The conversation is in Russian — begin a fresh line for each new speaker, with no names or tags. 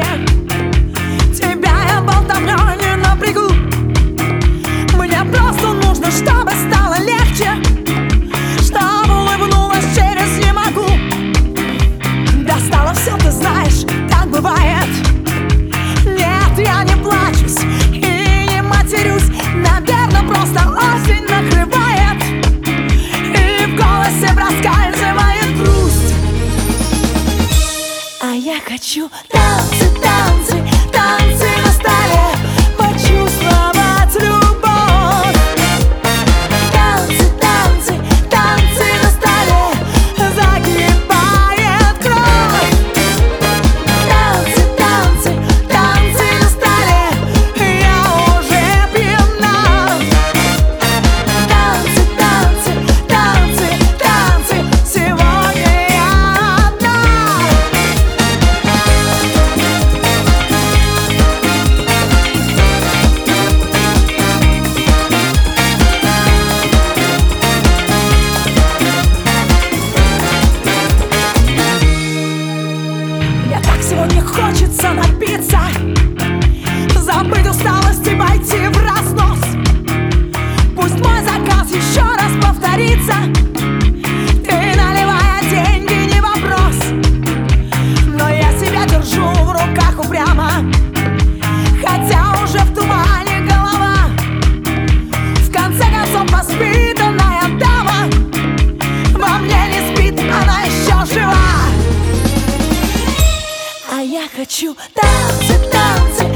устали. Тебя я болтовнёй не напрягу. Мне просто нужно, чтобы стало легче, чтобы улыбнулась через «не могу». Достало все, ты знаешь, так бывает. Нет, я не плачусь и не матерюсь. Наверное, просто осень накрывает, и в голосе проскальзывает грусть. А я хочу танцы, танцы, танцы на столе, почувствовать любовь. Танцы, танцы, танцы на столе, загибает кровь. Танцы, танцы, танцы на столе, я уже пьяна. Танцы, танцы, танцы, танцы, сегодня я одна. Мне так сегодня хочется напиться, забыть усталость и пойти в разнос. Пусть мой заказ еще раз повторится. Ты наливая деньги, не вопрос, но я себя держу в руках упрямо, хотя уже в тумане голова. В конце концов, воспитанная дама во мне не спит, она еще жива. А я хочу танцы, танцы,